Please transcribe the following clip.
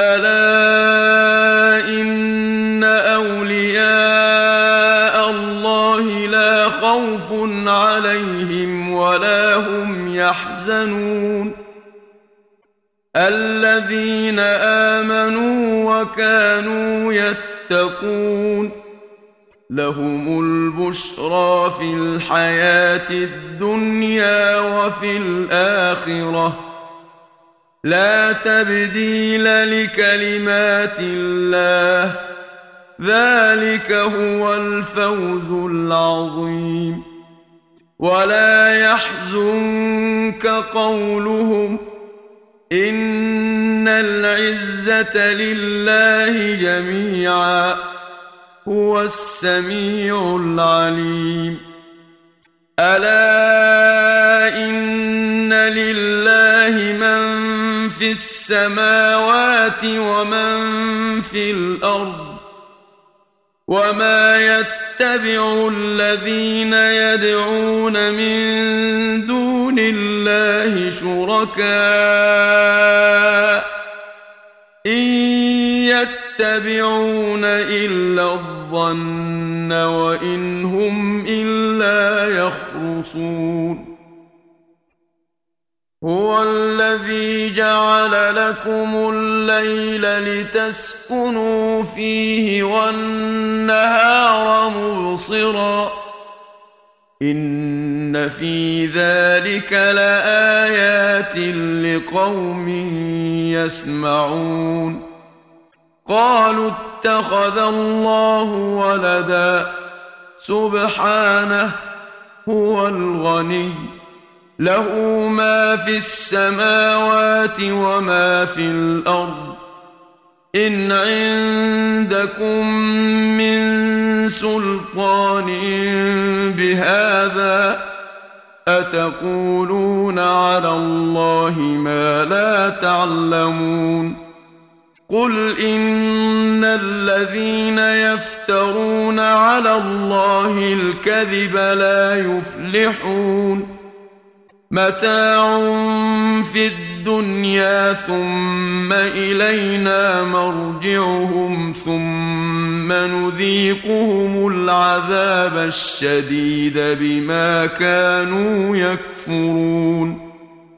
ألا إن أولياء الله لا خوف عليهم ولا هم يحزنون الذين آمنوا وكانوا يتقون لهم البشرى في الحياة الدنيا وفي الآخرة لا تبديل لكلمات الله ذلك هو الفوز العظيم ولا يحزنك قولهم إن العزة لله جميعا هو السميع العليم ألا إن لله من في السماوات ومن في الأرض وما يتبع الذين يدعون من دون الله شركاء إن يتبعون إلا الظن وإن هم إلا يخرصون هو الذي جعل لكم الليل لتسكنوا فيه والنهار مبصرا إن في ذلك لآيات لقوم يسمعون قالوا اتخذ الله ولدا سبحانه هو الغني له ما في السماوات وما في الأرض إن عندكم من سلطان بهذا أتقولون على الله ما لا تعلمون قل إن الذين يفترون على الله الكذب لا يفلحون متاع في الدنيا ثم إلينا مرجعهم ثم نذيقهم العذاب الشديد بما كانوا يكفرون